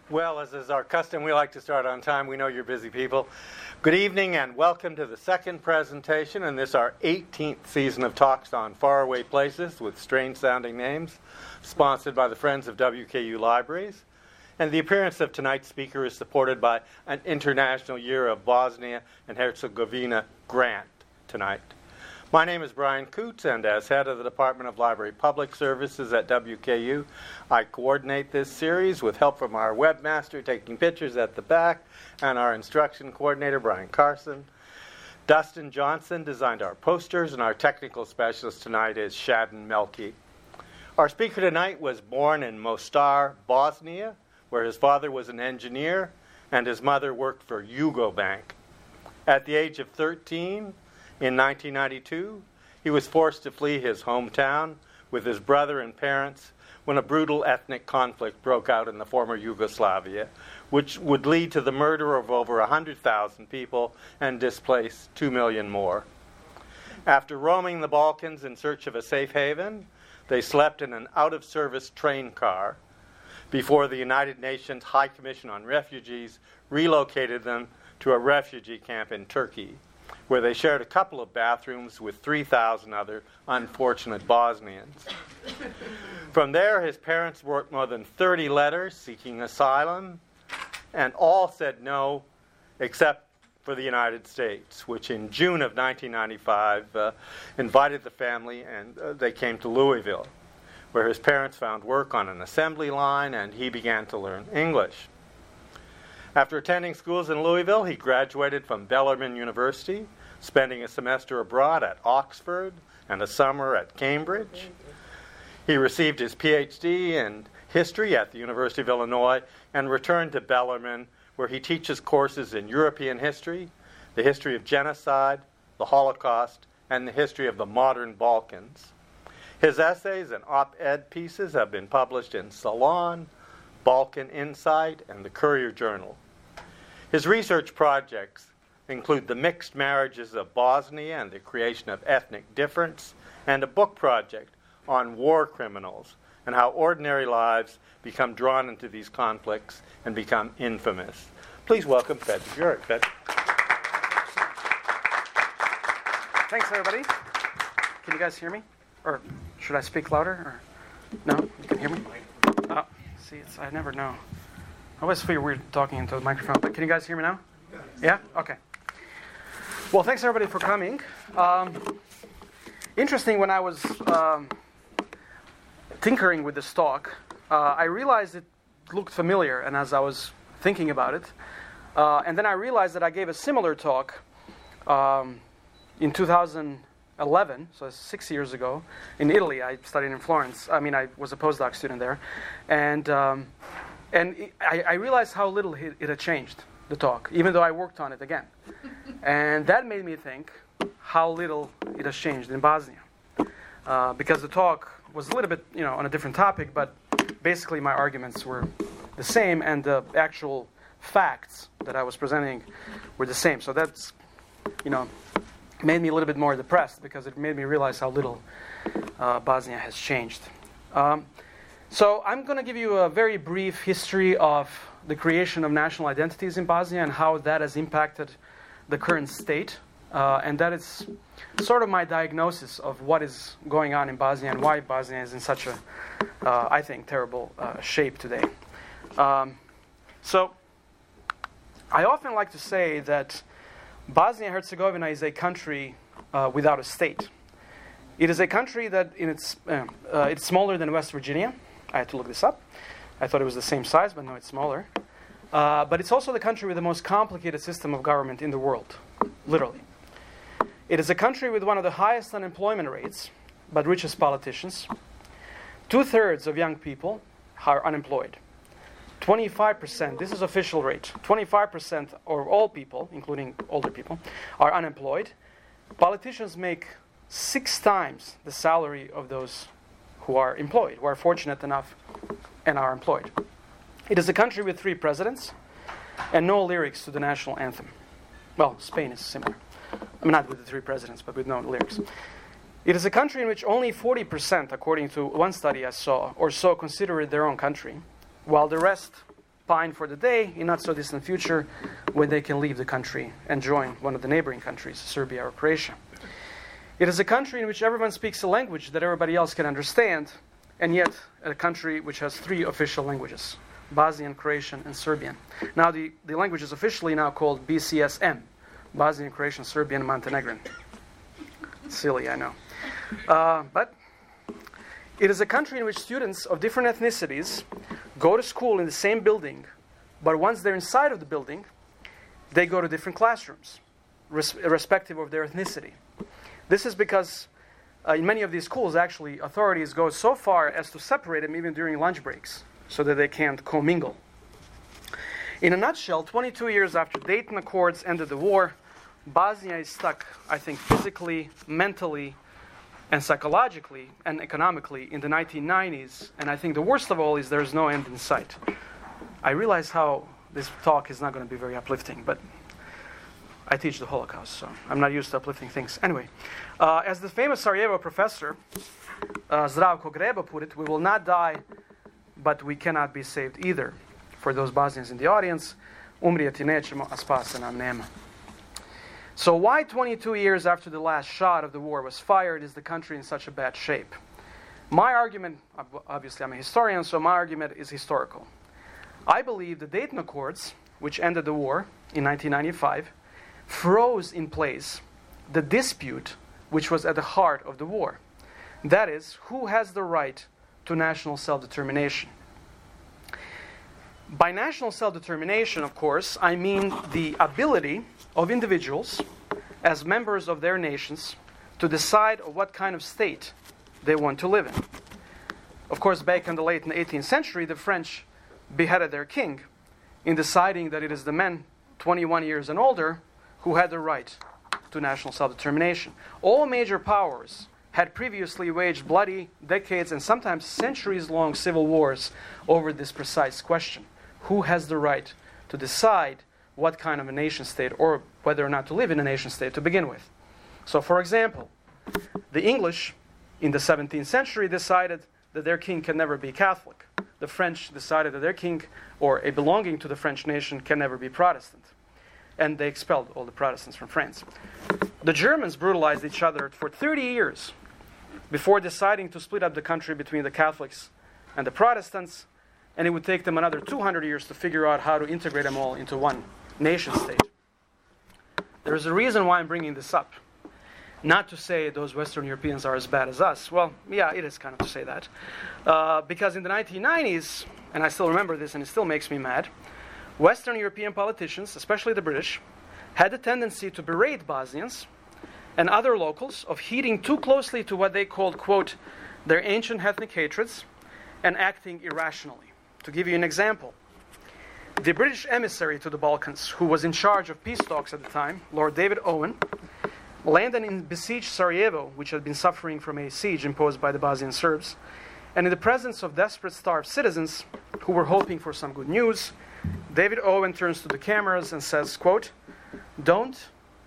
Well, as is our custom, we like to start on time. We know you're busy people. Good evening and welcome to the second presentation in this our 18th season of talks on faraway places with strange-sounding names, sponsored by the Friends of WKU Libraries. And the appearance of tonight's speaker is supported by an International Year of Bosnia and Herzegovina grant tonight. My name is Brian Coots, and as head of the Department of Library Public Services at WKU, I coordinate this series with help from our webmaster taking pictures at the back and our instruction coordinator, Brian Carson. Dustin Johnson designed our posters, and our technical specialist tonight is Shadon Melke. Our speaker tonight was born in Mostar, Bosnia, where his father was an engineer and his mother worked for Yugobank. At the age of 13, in 1992, he was forced to flee his hometown with his brother and parents when a brutal ethnic conflict broke out in the former Yugoslavia, which would lead to the murder of over 100,000 people and displace 2 million more. After roaming the Balkans in search of a safe haven, they slept in an out-of-service train car before the United Nations High Commission on Refugees relocated them to a refugee camp in Turkey, where they shared a couple of bathrooms with 3,000 other unfortunate Bosnians. From there, his parents wrote more than 30 letters seeking asylum, and all said no, except for the United States, which in June of 1995 invited the family, and they came to Louisville, where his parents found work on an assembly line, and he began to learn English. After attending schools in Louisville, he graduated from Bellarmine University, spending a semester abroad at Oxford and a summer at Cambridge. He received his PhD in history at the University of Illinois and returned to Bellarmine, where he teaches courses in European history, the history of genocide, the Holocaust, and the history of the modern Balkans. His essays and op-ed pieces have been published in Salon, Balkan Insight, and the Courier Journal. His research projects include the mixed marriages of Bosnia and the creation of ethnic difference, and a book project on war criminals and how ordinary lives become drawn into these conflicts and become infamous. Please welcome Fedja Buric. Fed. Thanks, everybody. Can you guys hear me? Or should I speak louder? Or no? You can hear me? Oh, see, I never know. I always feel weird talking into the microphone, but can you guys hear me now? Yeah? Okay. Well, thanks everybody for coming. Interesting, when I was tinkering with this talk, I realized it looked familiar, and as I was thinking about it, and then I realized that I gave a similar talk in 2011, so 6 years ago, in Italy. I studied in Florence. I was a postdoc student there, and I realized how little it had changed, the talk, even though I worked on it again. And that made me think how little it has changed in Bosnia. Because the talk was a little bit, on a different topic, but basically my arguments were the same, and the actual facts that I was presenting were the same. So that's, made me a little bit more depressed, because it made me realize how little Bosnia has changed. So I'm going to give you a very brief history of the creation of national identities in Bosnia and how that has impacted the current state. And that is sort of my diagnosis of what is going on in Bosnia and why Bosnia is in such a, I think, terrible shape today. So I often like to say that Bosnia and Herzegovina is a country without a state. It is a country that it's smaller than West Virginia. I had to look this up. I thought it was the same size, but no, it's smaller. But it's also the country with the most complicated system of government in the world, literally. It is a country with one of the highest unemployment rates, but richest politicians. 2/3 of young people are unemployed. 25%, this is official rate, 25% of all people, including older people, are unemployed. Politicians make 6 times the salary of those who are employed, who are fortunate enough and are employed. It is a country with 3 presidents and no lyrics to the national anthem. Well, Spain is similar. Not with the 3 presidents, but with no lyrics. It is a country in which only 40%, according to one study I saw, or so consider it their own country, while the rest pine for the day in not so distant future when they can leave the country and join one of the neighboring countries, Serbia or Croatia. It is a country in which everyone speaks a language that everybody else can understand, and yet a country which has 3 official languages: Bosnian, Croatian, and Serbian. Now the language is officially now called BCSM, Bosnian, Croatian, Serbian, Montenegrin. Silly, I know. But it is a country in which students of different ethnicities go to school in the same building, but once they're inside of the building, they go to different classrooms, irrespective of their ethnicity. This is because in many of these schools, actually, authorities go so far as to separate them even during lunch breaks, so that they can't commingle. In a nutshell, 22 years after Dayton Accords ended the war, Bosnia is stuck, I think, physically, mentally, and psychologically and economically in the 1990s. And I think the worst of all is there's no end in sight. I realize how this talk is not going to be very uplifting, but I teach the Holocaust, so I'm not used to uplifting things. Anyway, as the famous Sarajevo professor, Zdravko Greba, put it, we will not die, but we cannot be saved either. For those Bosnians in the audience, umrijeti nećemo, a spasa nam nema. So why 22 years after the last shot of the war was fired is the country in such a bad shape? My argument, obviously I'm a historian, so my argument is historical. I believe the Dayton Accords, which ended the war in 1995, froze in place the dispute which was at the heart of the war. That is, who has the right to national self-determination? By national self-determination, of course, I mean the ability of individuals as members of their nations to decide what kind of state they want to live in. Of course, back in the late 18th century, the French beheaded their king in deciding that it is the men 21 years and older who had the right to national self-determination. All major powers had previously waged bloody decades and sometimes centuries-long civil wars over this precise question. Who has the right to decide what kind of a nation state or whether or not to live in a nation state to begin with? So, for example, the English in the 17th century decided that their king can never be Catholic. The French decided that their king or a belonging to the French nation can never be Protestant. And they expelled all the Protestants from France. The Germans brutalized each other for 30 years before deciding to split up the country between the Catholics and the Protestants, and it would take them another 200 years to figure out how to integrate them all into one nation state. There is a reason why I'm bringing this up. Not to say those Western Europeans are as bad as us. Well, yeah, it is kind of to say that. Because in the 1990s, and I still remember this and it still makes me mad, Western European politicians, especially the British, had a tendency to berate Bosnians and other locals of heeding too closely to what they called, quote, their ancient ethnic hatreds and acting irrationally. To give you an example, the British emissary to the Balkans, who was in charge of peace talks at the time, Lord David Owen, landed in besieged Sarajevo, which had been suffering from a siege imposed by the Bosnian Serbs, and in the presence of desperate, starved citizens who were hoping for some good news, David Owen turns to the cameras and says, quote, don't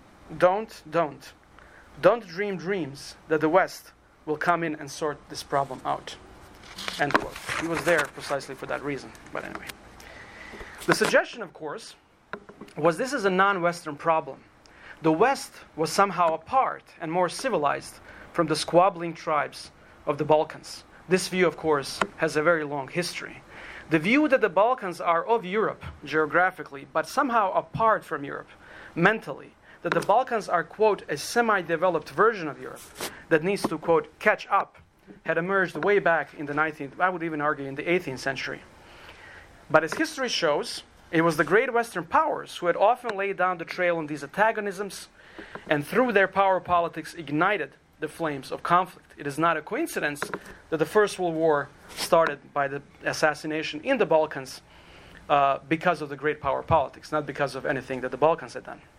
dream dreams that the West will come in and sort this problem out. End quote. He was there precisely for that reason. But anyway. The suggestion, of course, was this is a non-Western problem. The West was somehow apart and more civilized from the squabbling tribes of the Balkans. This view, of course, has a very long history. The view that the Balkans are of Europe geographically, but somehow apart from Europe mentally, that the Balkans are, quote, a semi-developed version of Europe that needs to, quote, catch up, had emerged way back in the 19th, I would even argue in the 18th century. But as history shows, it was the great Western powers who had often laid down the trail on these antagonisms and through their power politics ignited the flames of conflict. It is not a coincidence that the First World War started by the assassination in the Balkans because of the great power politics, not because of anything that the Balkans had done.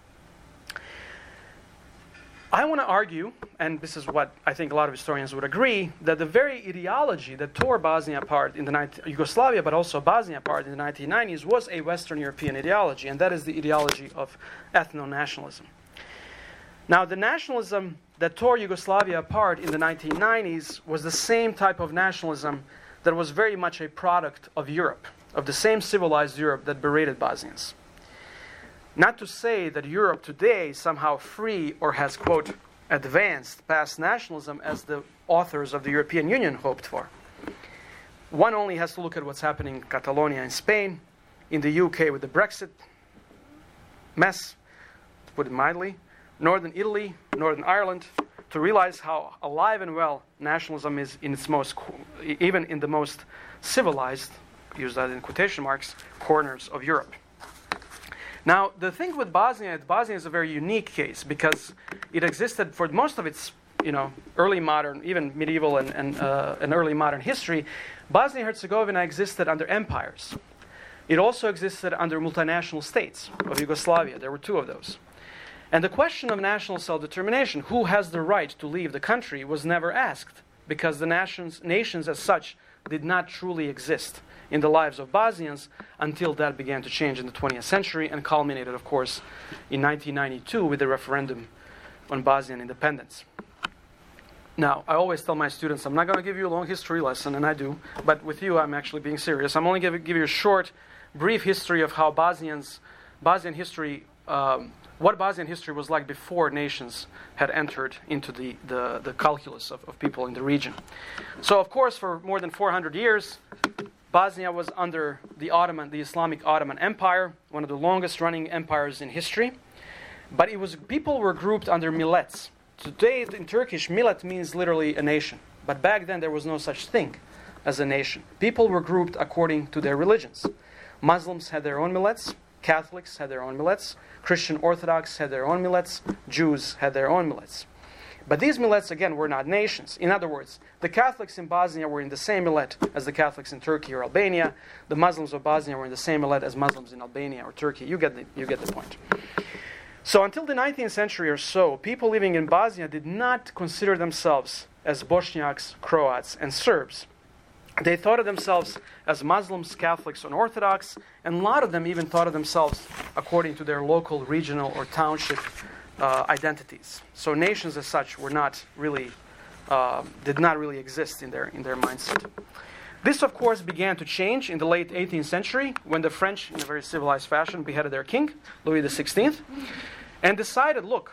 I want to argue, and this is what I think a lot of historians would agree, that the very ideology that tore Bosnia apart in the Yugoslavia, but also Bosnia apart in the 1990s, was a Western European ideology, and that is the ideology of ethno-nationalism. Now, the nationalism that tore Yugoslavia apart in the 1990s was the same type of nationalism that was very much a product of Europe. of the same civilized Europe that berated Bosnians. Not to say that Europe today is somehow free or has, quote, advanced past nationalism as the authors of the European Union hoped for. One only has to look at what's happening in Catalonia in Spain, in the UK with the Brexit mess, to put it mildly, Northern Italy, Northern Ireland, to realize how alive and well nationalism is in its most, even in the most civilized, use that in quotation marks, corners of Europe. Now, the thing with Bosnia is a very unique case because it existed for most of its, early modern, even medieval and early modern history. Bosnia-Herzegovina existed under empires. It also existed under multinational states of Yugoslavia. There were two of those. And the question of national self-determination, who has the right to leave the country, was never asked because the nations as such did not truly exist in the lives of Bosnians until that began to change in the 20th century and culminated, of course, in 1992 with the referendum on Bosnian independence. Now, I always tell my students, I'm not going to give you a long history lesson, and I do, but with you I'm actually being serious. I'm only going to give you a short, brief history of how Bosnian history, what Bosnian history was like before nations had entered into the calculus of people in the region. So, of course, for more than 400 years, Bosnia was under the Islamic Ottoman Empire, one of the longest-running empires in history. But people were grouped under millets. Today, in Turkish, millet means literally a nation. But back then, there was no such thing as a nation. People were grouped according to their religions. Muslims had their own millets. Catholics had their own millets. Christian Orthodox had their own millets. Jews had their own millets. But these millets, again, were not nations. In other words, the Catholics in Bosnia were in the same millet as the Catholics in Turkey or Albania. The Muslims of Bosnia were in the same millet as Muslims in Albania or Turkey. You get the point. So until the 19th century or so, people living in Bosnia did not consider themselves as Bosniaks, Croats, and Serbs. They thought of themselves as Muslims, Catholics, and Orthodox, and a lot of them even thought of themselves according to their local, regional, or township identities. So nations as such were not really, did not really exist in their mindset. This, of course, began to change in the late 18th century when the French, in a very civilized fashion, beheaded their king, Louis XVI, and decided, look,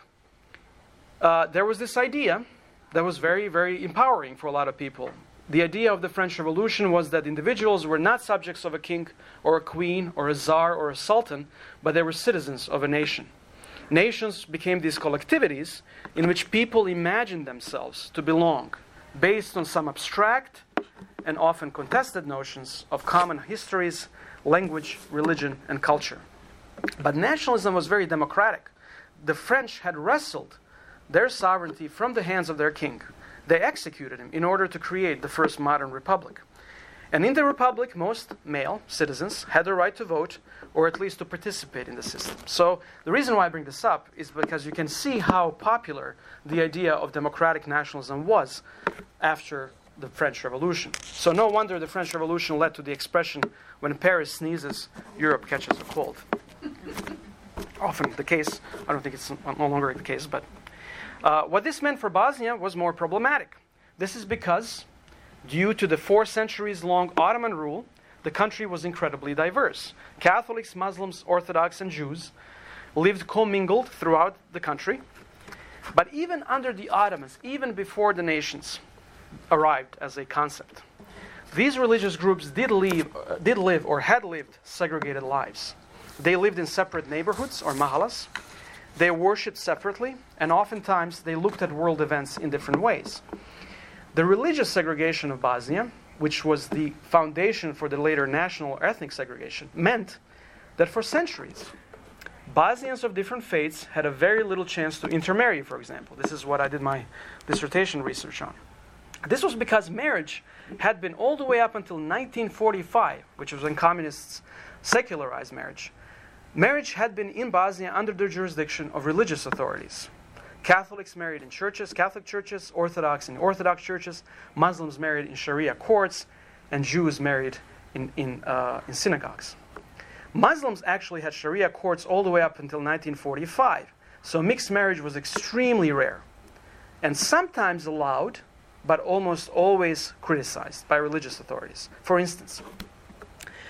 there was this idea that was very, very empowering for a lot of people. The idea of the French Revolution was that individuals were not subjects of a king or a queen or a czar or a sultan, but they were citizens of a nation. Nations became these collectivities in which people imagined themselves to belong based on some abstract and often contested notions of common histories, language, religion, and culture. But nationalism was very democratic. The French had wrestled their sovereignty from the hands of their king. They executed him in order to create the first modern republic. And in the republic, most male citizens had the right to vote or at least to participate in the system. So the reason why I bring this up is because you can see how popular the idea of democratic nationalism was after the French Revolution. So no wonder the French Revolution led to the expression, when Paris sneezes, Europe catches a cold. Often the case. I don't think it's no longer the case, but what this meant for Bosnia was more problematic. This is because, due to the 4 centuries-long Ottoman rule, the country was incredibly diverse. Catholics, Muslims, Orthodox, and Jews lived commingled throughout the country. But even under the Ottomans, even before the nations arrived as a concept, these religious groups did live or had lived segregated lives. They lived in separate neighborhoods or mahallas. They worshipped separately, and oftentimes they looked at world events in different ways. The religious segregation of Bosnia, which was the foundation for the later national or ethnic segregation, meant that for centuries, Bosnians of different faiths had a very little chance to intermarry, for example. This is what I did my dissertation research on. This was because marriage had been all the way up until 1945, which was when communists secularized marriage. Marriage had been in Bosnia under the jurisdiction of religious authorities. Catholics married in churches, Catholic churches, Orthodox in Orthodox churches, Muslims married in Sharia courts, and Jews married in synagogues. Muslims actually had Sharia courts all the way up until 1945, so mixed marriage was extremely rare, and sometimes allowed, but almost always criticized by religious authorities. For instance,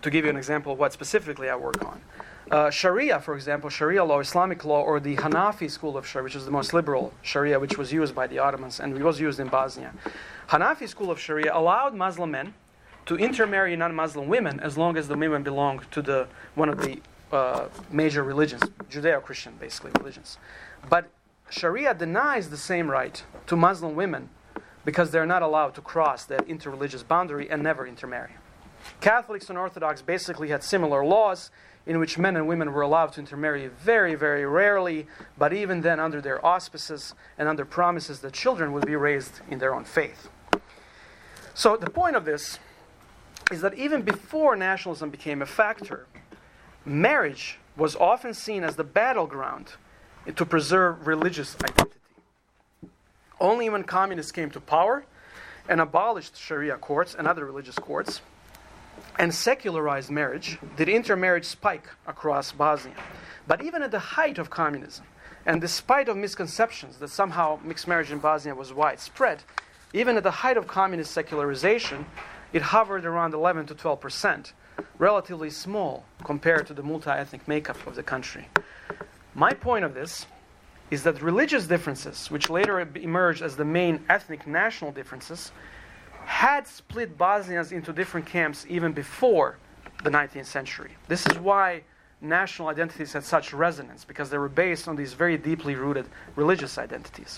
to give you an example of what specifically I work on. Sharia, for example, Sharia law, Islamic law, or the Hanafi school of Sharia, which is the most liberal Sharia, which was used by the Ottomans and was used in Bosnia. Hanafi school of Sharia allowed Muslim men to intermarry non-Muslim women as long as the women belonged to one of the major religions, Judeo-Christian, basically, religions. But Sharia denies the same right to Muslim women because they're not allowed to cross that interreligious boundary and never intermarry. Catholics and Orthodox basically had similar laws in which men and women were allowed to intermarry very, very rarely, but even then under their auspices and under promises that children would be raised in their own faith. So the point of this is that even before nationalism became a factor, marriage was often seen as the battleground to preserve religious identity. Only when communists came to power and abolished Sharia courts and other religious courts and secularized marriage did intermarriage spike across Bosnia. But even at the height of communism, and despite of misconceptions that somehow mixed marriage in Bosnia was widespread, even at the height of communist secularization, it hovered around 11 to 12%, relatively small compared to the multi-ethnic makeup of the country. My point of this is that religious differences, which later emerged as the main ethnic national differences, had split Bosnians into different camps even before the 19th century. This is why national identities had such resonance, because they were based on these very deeply rooted religious identities.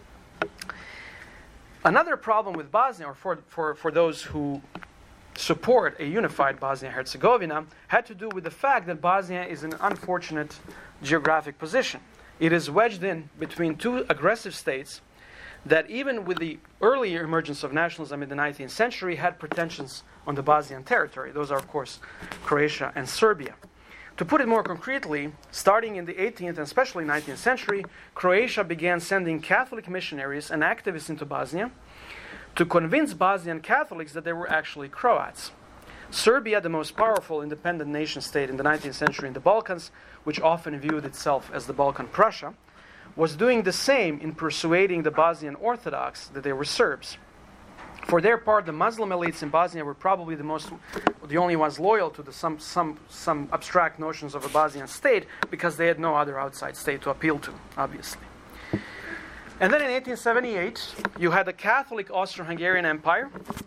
Another problem with Bosnia, or for those who support a unified Bosnia-Herzegovina, had to do with the fact that Bosnia is in an unfortunate geographic position. It is wedged in between two aggressive states that, even with the earlier emergence of nationalism in the 19th century, had pretensions on the Bosnian territory. Those are, of course, Croatia and Serbia. To put it more concretely, starting in the 18th and especially 19th century, Croatia began sending Catholic missionaries and activists into Bosnia to convince Bosnian Catholics that they were actually Croats. Serbia, the most powerful independent nation state in the 19th century in the Balkans, which often viewed itself as the Balkan Prussia, was doing the same in persuading the Bosnian Orthodox that they were Serbs. For their part, the Muslim elites in Bosnia were probably the only ones loyal to some abstract notions of a Bosnian state, because they had no other outside state to appeal to, obviously. And then in 1878, you had the Catholic Austro-Hungarian Empire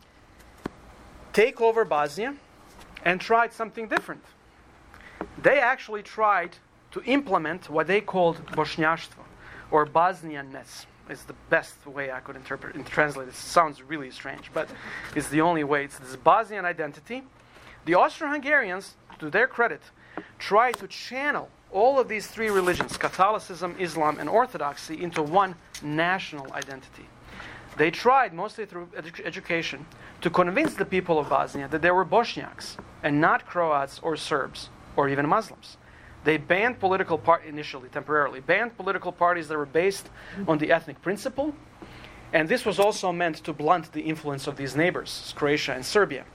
take over Bosnia and tried something different. They actually tried to implement what they called Bošnjaštvo, or Bosnianness. It's the best way I could interpret and translate it. It sounds really strange, but it's the only way. It's this Bosnian identity. The Austro-Hungarians, to their credit, tried to channel all of these three religions, Catholicism, Islam, and Orthodoxy, into one national identity. They tried, mostly through education, to convince the people of Bosnia that they were Bosniaks and not Croats or Serbs or even Muslims. They banned political parties, initially, temporarily, banned political parties that were based on the ethnic principle, and this was also meant to blunt the influence of these neighbors, Croatia and Serbia.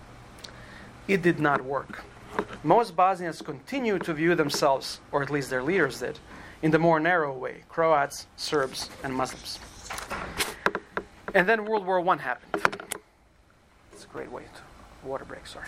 It did not work. Most Bosnians continue to view themselves, or at least their leaders did, in the more narrow way, Croats, Serbs, and Muslims. And then World War I happened. It's a great way to water break, sorry.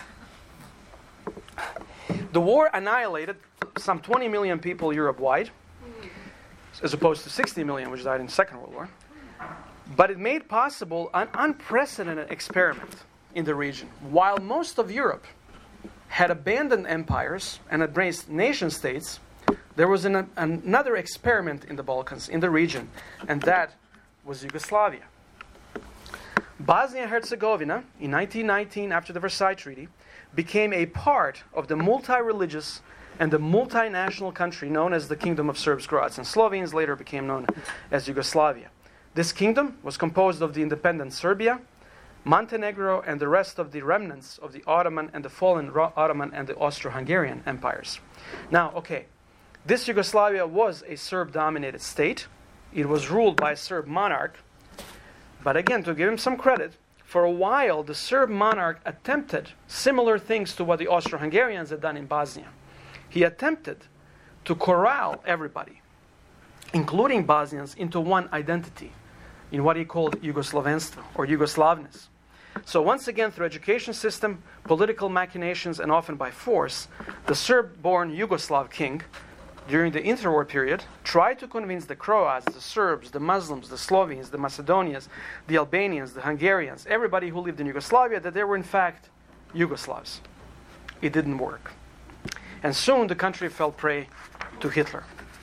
The war annihilated some 20 million people Europe-wide, as opposed to 60 million which died in the Second World War. But it made possible an unprecedented experiment in the region. While most of Europe had abandoned empires and embraced nation-states, there was another experiment in the Balkans, in the region, and that was Yugoslavia. Bosnia-Herzegovina, in 1919, after the Versailles Treaty, became a part of the multi-religious and the multinational country known as the Kingdom of Serbs, Croats, and Slovenes, later became known as Yugoslavia. This kingdom was composed of the independent Serbia, Montenegro, and the rest of the remnants of the Ottoman and the fallen Ottoman and the Austro-Hungarian empires. Now, okay, this Yugoslavia was a Serb-dominated state. It was ruled by a Serb monarch. But again, to give him some credit, for a while the Serb monarch attempted similar things to what the Austro-Hungarians had done in Bosnia. He attempted to corral everybody, including Bosnians, into one identity, in what he called Jugoslavenstvo, or Yugoslavness. So once again, through education system, political machinations, and often by force, the Serb-born Yugoslav king, during the interwar period, tried to convince the Croats, the Serbs, the Muslims, the Slovenes, the Macedonians, the Albanians, the Hungarians, everybody who lived in Yugoslavia, that they were in fact Yugoslavs. It didn't work. And soon the country fell prey to Hitler.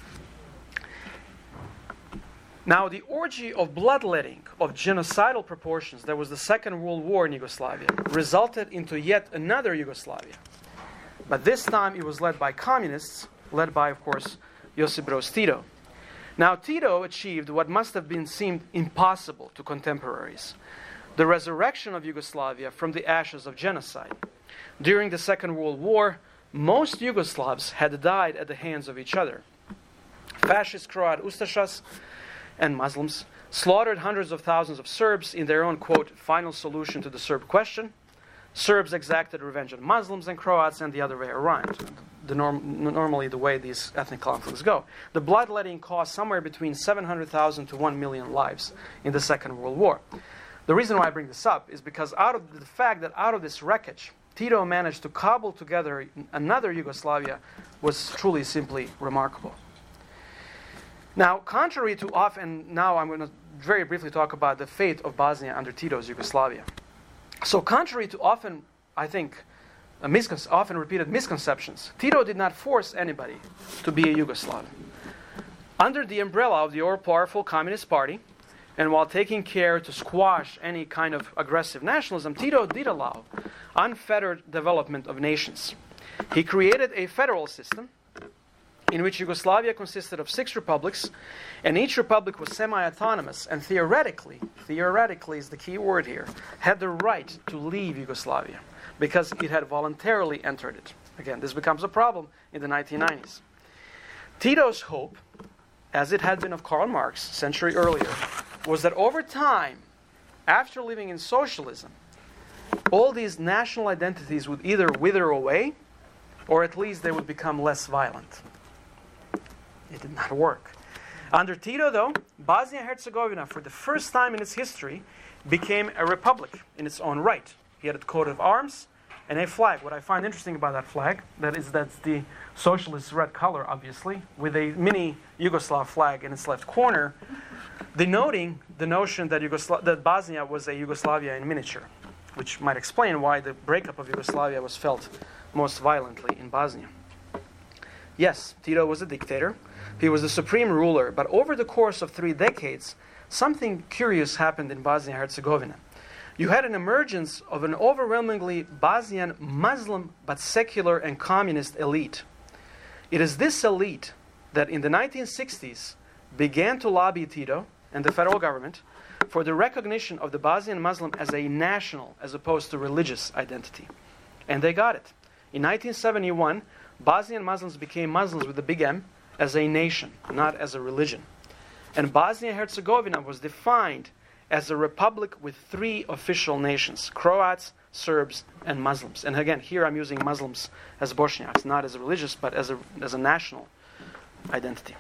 Now, the orgy of bloodletting of genocidal proportions that was the Second World War in Yugoslavia resulted into yet another Yugoslavia. But this time it was led by communists, led by, of course, Josip Broz Tito. Now, Tito achieved what must have seemed impossible to contemporaries: the resurrection of Yugoslavia from the ashes of genocide. During the Second World War, most Yugoslavs had died at the hands of each other. Fascist Croat Ustašas and Muslims slaughtered hundreds of thousands of Serbs in their own, quote, final solution to the Serb question. Serbs exacted revenge on Muslims and Croats, and the other way around. Normally the way these ethnic conflicts go. The bloodletting cost somewhere between 700,000 to 1 million lives in the Second World War. The reason why I bring this up is because out of the fact that out of this wreckage, Tito managed to cobble together another Yugoslavia was truly simply remarkable. Now, contrary to often, now I'm going to very briefly talk about the fate of Bosnia under Tito's Yugoslavia. So contrary to often, I think, often repeated misconceptions, Tito did not force anybody to be a Yugoslav. Under the umbrella of the all-powerful Communist Party, and while taking care to squash any kind of aggressive nationalism, Tito did allow unfettered development of nations. He created a federal system in which Yugoslavia consisted of 6 republics, and each republic was semi-autonomous, and theoretically is the key word here, had the right to leave Yugoslavia, because it had voluntarily entered it. Again, this becomes a problem in the 1990s. Tito's hope, as it had been of Karl Marx a century earlier, was that over time, after living in socialism, all these national identities would either wither away, or at least they would become less violent. It did not work. Under Tito, though, Bosnia-Herzegovina, for the first time in its history, became a republic in its own right. He had a coat of arms and a flag. What I find interesting about that flag, that's the socialist red color, obviously, with a mini Yugoslav flag in its left corner, denoting the notion that that Bosnia was a Yugoslavia in miniature, which might explain why the breakup of Yugoslavia was felt most violently in Bosnia. Yes, Tito was a dictator. He was the supreme ruler, but over the course of 3 decades, something curious happened in Bosnia-Herzegovina. You had an emergence of an overwhelmingly Bosnian Muslim but secular and communist elite. It is this elite that in the 1960s began to lobby Tito and the federal government for the recognition of the Bosnian Muslim as a national as opposed to religious identity. And they got it. In 1971, Bosnian Muslims became Muslims with a big M as a nation, not as a religion. And Bosnia-Herzegovina was defined as a republic with 3 official nations: Croats, Serbs, and Muslims. And again, here I'm using Muslims as Bosniaks, not as a religious, but as a national identity.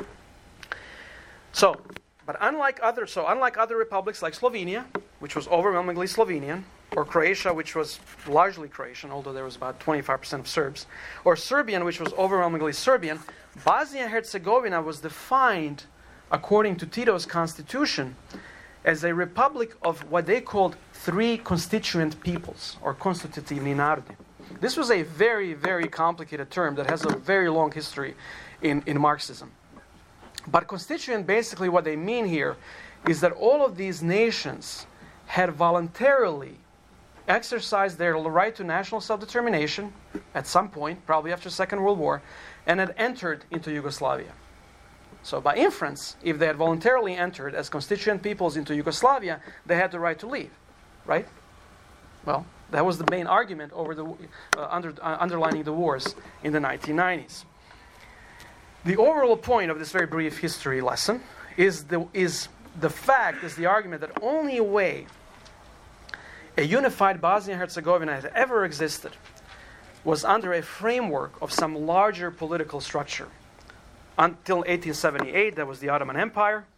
But unlike other republics like Slovenia, which was overwhelmingly Slovenian, or Croatia, which was largely Croatian, although there was about 25% of Serbs, or Serbian, which was overwhelmingly Serbian, Bosnia-Herzegovina was defined, according to Tito's constitution, as a republic of what they called 3 constituent peoples, or konstitutivni narodi. This was a very, very complicated term that has a very long history in Marxism. But constituent, basically what they mean here is that all of these nations had voluntarily exercised their right to national self-determination at some point, probably after the Second World War, and had entered into Yugoslavia. So by inference, if they had voluntarily entered as constituent peoples into Yugoslavia, they had the right to leave, right? Well, that was the main argument over the underlining the wars in the 1990s. The overall point of this very brief history lesson is the argument that only way a unified Bosnia-Herzegovina had ever existed was under a framework of some larger political structure. Until 1878, that was the Ottoman Empire.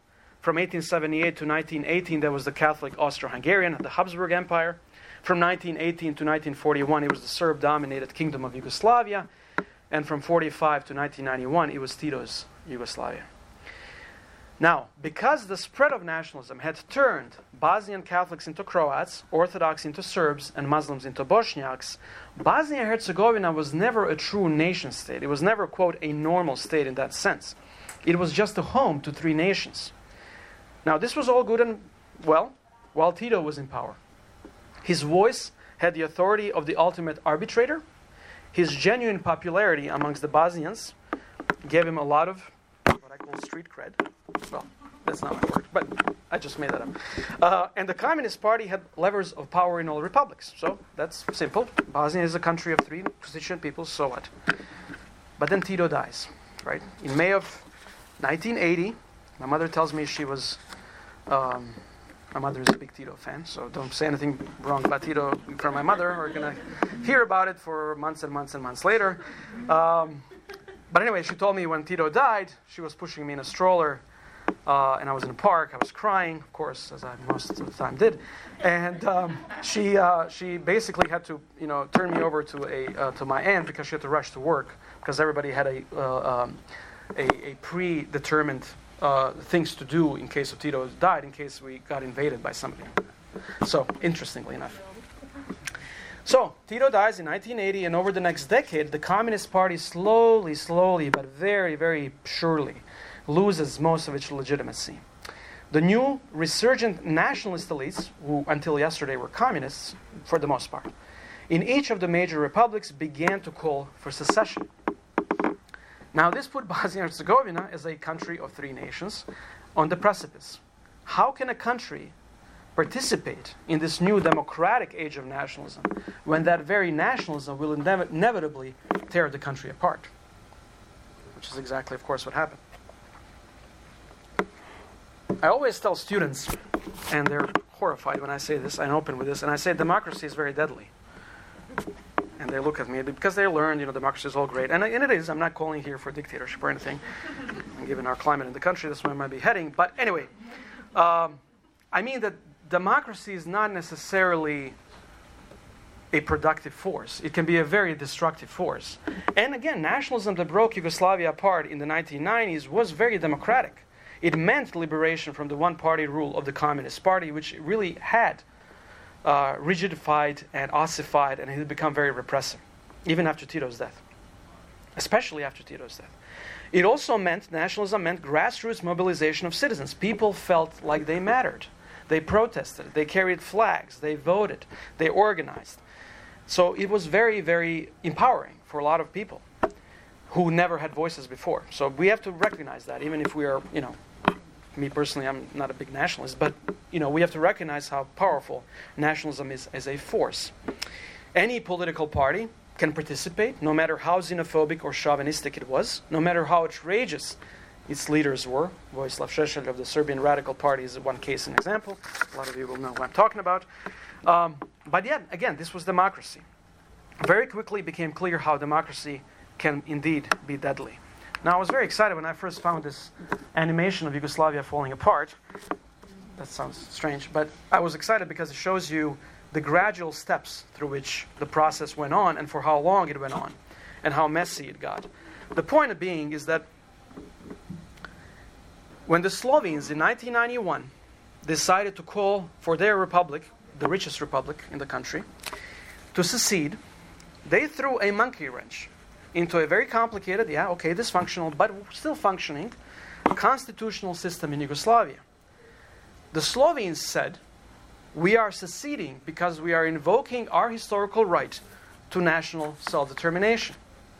From 1878 to 1918, there was the Catholic Austro-Hungarian, the Habsburg Empire. From 1918 to 1941, it was the Serb-dominated Kingdom of Yugoslavia. And from 45 to 1991, it was Tito's Yugoslavia. Now, because the spread of nationalism had turned Bosnian Catholics into Croats, Orthodox into Serbs, and Muslims into Bosniaks, Bosnia-Herzegovina was never a true nation state. It was never, quote, a normal state in that sense. It was just a home to three nations. Now, this was all good and well while Tito was in power. His voice had the authority of the ultimate arbitrator. His genuine popularity amongst the Bosnians gave him a lot of what I call street cred. Well, that's not my word, but I just made that up. And the Communist Party had levers of power in all republics. So that's simple. Bosnia is a country of three constituent peoples, so what? But then Tito dies, right? In May of 1980, my mother tells me she was... my mother is a big Tito fan, so don't say anything wrong about Tito from my mother. We're going to hear about it for months and months and months later. But anyway, she told me when Tito died, she was pushing me in a stroller, and I was in a park. I was crying, of course, as I most of the time did. And she basically had to, turn me over to my aunt because she had to rush to work because everybody had a predetermined things to do in case of Tito died, in case we got invaded by somebody. So, interestingly enough. So, Tito dies in 1980, and over the next decade, the Communist Party slowly, but very, very surely loses most of its legitimacy. The new resurgent nationalist elites, who until yesterday were communists, for the most part, in each of the major republics began to call for secession. Now, this put Bosnia-Herzegovina as a country of three nations on the precipice. How can a country participate in this new democratic age of nationalism when that very nationalism will inevitably tear the country apart? Which is exactly, of course, what happened. I always tell students, and they're horrified when I say this, I open with this, and I say democracy is very deadly. And they look at me because they learn, democracy is all great. And it is. I'm not calling here for dictatorship or anything. And given our climate in the country, that's where I might be heading. But anyway, I mean that democracy is not necessarily a productive force. It can be a very destructive force. And again, nationalism that broke Yugoslavia apart in the 1990s was very democratic. It meant liberation from the one-party rule of the Communist Party, which really had rigidified and ossified, and it had become very repressive, even after Tito's death, especially after Tito's death. It also nationalism meant grassroots mobilization of citizens. People felt like they mattered. They protested, they carried flags, they voted, they organized. So it was very, very empowering for a lot of people who never had voices before. So we have to recognize that, even if we are, me personally, I'm not a big nationalist, but we have to recognize how powerful nationalism is as a force. Any political party can participate, no matter how xenophobic or chauvinistic it was, no matter how outrageous its leaders were. Vojislav Šešelj of the Serbian Radical Party is one case and example. A lot of you will know what I'm talking about. But yet, again, this was democracy. Very quickly it became clear how democracy can indeed be deadly. Now, I was very excited when I first found this animation of Yugoslavia falling apart. That sounds strange, but I was excited because it shows you the gradual steps through which the process went on and for how long it went on and how messy it got. The point being is that when the Slovenes in 1991 decided to call for their republic, the richest republic in the country, to secede, they threw a monkey wrench into a very complicated, dysfunctional, but still functioning, constitutional system in Yugoslavia. The Slovenes said, we are seceding because we are invoking our historical right to national self-determination.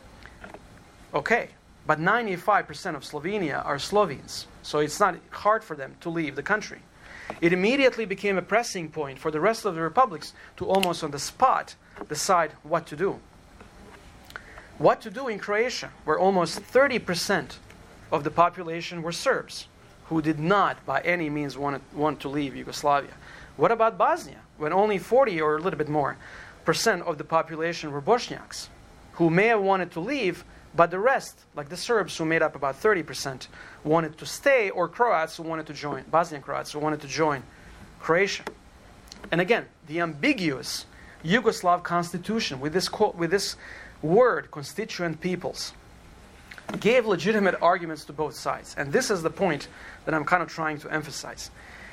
Okay, but 95% of Slovenia are Slovenes, so it's not hard for them to leave the country. It immediately became a pressing point for the rest of the republics to almost on the spot decide what to do. What to do in Croatia, where almost 30% of the population were Serbs, who did not by any means want to leave Yugoslavia. What about Bosnia, when only 40 or a little bit more % of the population were Bosniaks? who may have wanted to leave, but the rest, like the Serbs who made up about 30%, wanted to stay, or Croats who wanted to join, Bosnian Croats who wanted to join Croatia. And again, the ambiguous Yugoslav constitution with this word, constituent peoples, gave legitimate arguments to both sides. And this is the point that I'm kind of trying to emphasize.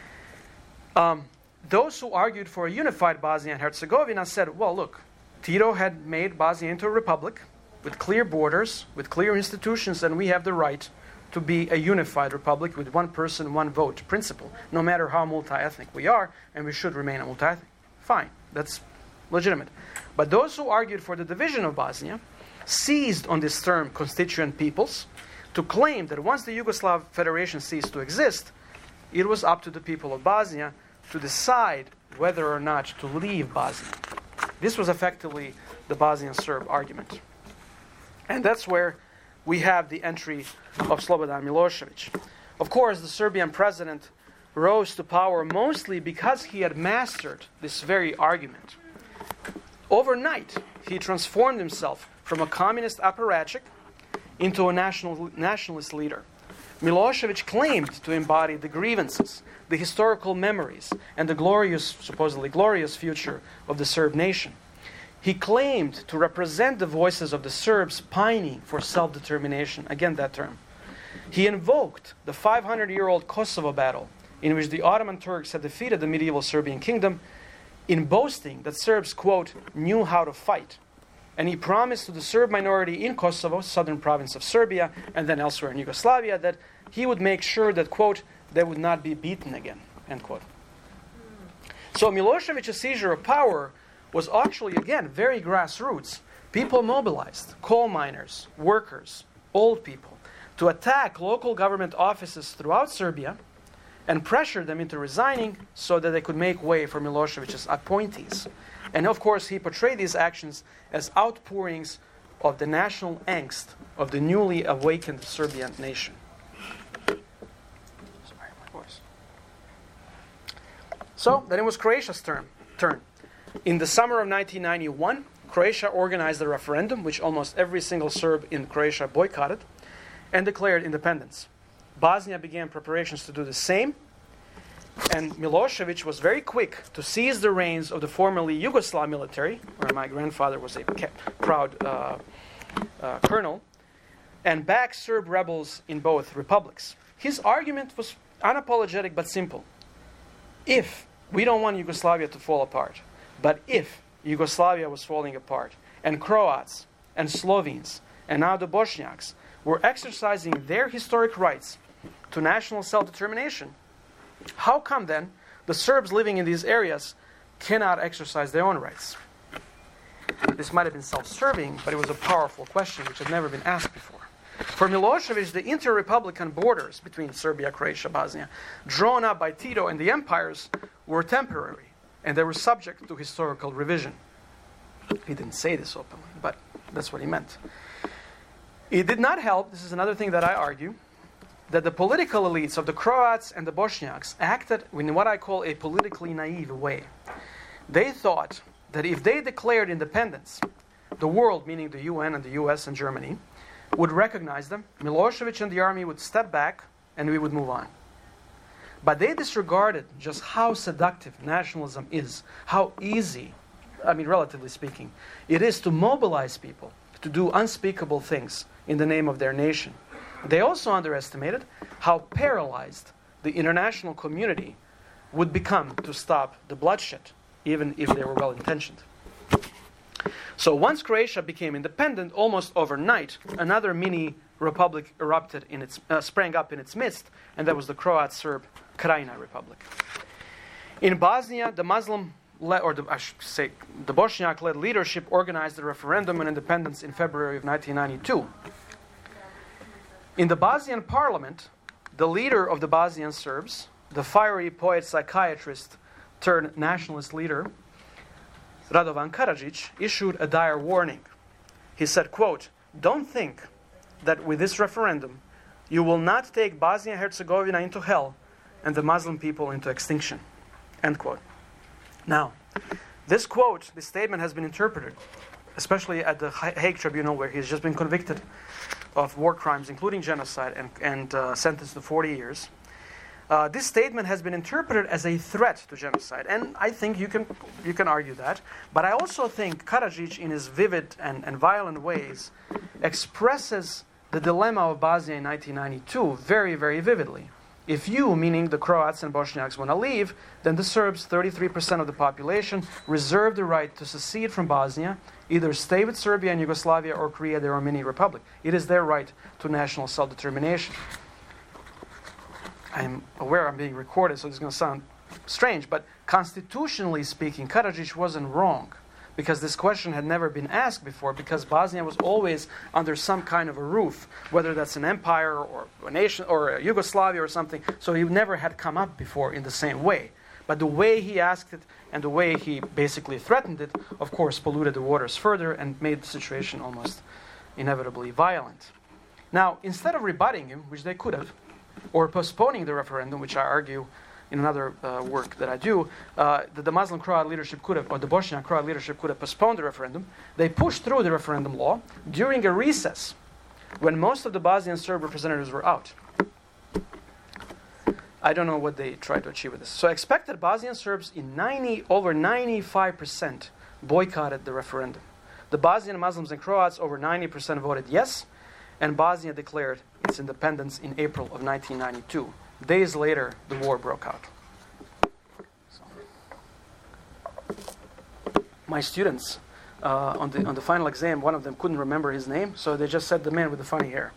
Those who argued for a unified Bosnia and Herzegovina said, well, look, Tito had made Bosnia into a republic with clear borders, with clear institutions, and we have the right to be a unified republic with one person, one vote principle, no matter how multi-ethnic we are, and we should remain a multi-ethnic. Fine, that's legitimate. But those who argued for the division of Bosnia seized on this term constituent peoples to claim that once the Yugoslav Federation ceased to exist, it was up to the people of Bosnia to decide whether or not to leave Bosnia. This was effectively the Bosnian Serb argument. And that's where we have the entry of Slobodan Milošević. Of course, the Serbian president rose to power mostly because he had mastered this very argument. Overnight, he transformed himself from a communist apparatchik into a nationalist leader. Milošević claimed to embody the grievances, the historical memories, and the supposedly glorious future of the Serb nation. He claimed to represent the voices of the Serbs pining for self-determination, again that term. He invoked the 500-year-old Kosovo battle, in which the Ottoman Turks had defeated the medieval Serbian kingdom, in boasting that Serbs, quote, knew how to fight. And he promised to the Serb minority in Kosovo, southern province of Serbia, and then elsewhere in Yugoslavia, that he would make sure that, quote, they would not be beaten again, end quote. So Milošević's seizure of power was actually, again, very grassroots. People mobilized, coal miners, workers, old people, to attack local government offices throughout Serbia and pressure them into resigning so that they could make way for Milošević's appointees. And of course, he portrayed these actions as outpourings of the national angst of the newly awakened Serbian nation. Sorry, my voice. So, then it was Croatia's turn. In the summer of 1991, Croatia organized a referendum, which almost every single Serb in Croatia boycotted, and declared independence. Bosnia began preparations to do the same, and Milošević was very quick to seize the reins of the formerly Yugoslav military, where my grandfather was a proud colonel, and back Serb rebels in both republics. His argument was unapologetic but simple. If we don't want Yugoslavia to fall apart, but if Yugoslavia was falling apart, and Croats, and Slovenes, and now the Bosniaks were exercising their historic rights to national self-determination, how come then the Serbs living in these areas cannot exercise their own rights? This might have been self-serving, but it was a powerful question which had never been asked before. For Milošević, the inter-republican borders between Serbia, Croatia, Bosnia, drawn up by Tito and the empires, were temporary, and they were subject to historical revision. He didn't say this openly, but that's what he meant. It did not help, this is another thing that I argue, that the political elites of the Croats and the Bosniaks acted in what I call a politically naive way. They thought that if they declared independence, the world, meaning the UN and the US and Germany, would recognize them, Milošević and the army would step back, and we would move on. But they disregarded just how seductive nationalism is, how easy, relatively speaking, it is to mobilize people to do unspeakable things in the name of their nation. They also underestimated how paralyzed the international community would become to stop the bloodshed, even if they were well-intentioned. So once Croatia became independent, almost overnight, another mini-republic sprang up in its midst, and that was the Croat-Serb Krajina Republic. In Bosnia, the Bosniak-led leadership organized a referendum on independence in February of 1992. In the Bosnian parliament, the leader of the Bosnian Serbs, the fiery poet-psychiatrist turned nationalist leader, Radovan Karadžić, issued a dire warning. He said, quote, "Don't think that with this referendum you will not take Bosnia-Herzegovina into hell and the Muslim people into extinction." End quote. Now, this quote, this statement has been interpreted especially at the Hague Tribunal, where he's just been convicted of war crimes, including genocide, and sentenced to 40 years. This statement has been interpreted as a threat to genocide, and I think you can argue that. But I also think Karadzic, in his vivid and violent ways, expresses the dilemma of Bosnia in 1992 very, very vividly. If you, meaning the Croats and Bosniaks, want to leave, then the Serbs, 33% of the population, reserve the right to secede from Bosnia, either stay with Serbia and Yugoslavia or create their own mini-republic. It is their right to national self-determination. I'm aware I'm being recorded, so this is going to sound strange, but constitutionally speaking, Karadzic wasn't wrong, because this question had never been asked before, because Bosnia was always under some kind of a roof, whether that's an empire or a nation or a Yugoslavia or something, so it never had come up before in the same way. But the way he asked it and the way he basically threatened it, of course, polluted the waters further and made the situation almost inevitably violent. Now, instead of rebutting him, which they could have, or postponing the referendum, which I argue in another work that I do, that the Muslim Croat leadership could have, or the Bosnian Croat leadership could have postponed the referendum, they pushed through the referendum law during a recess when most of the Bosnian Serb representatives were out. I don't know what they tried to achieve with this. So I expect that Bosnian Serbs over 95% boycotted the referendum. The Bosnian Muslims and Croats, over 90% voted yes, and Bosnia declared its independence in April of 1992. Days later, the war broke out. So, my students, on the final exam, one of them couldn't remember his name, so they just said the man with the funny hair.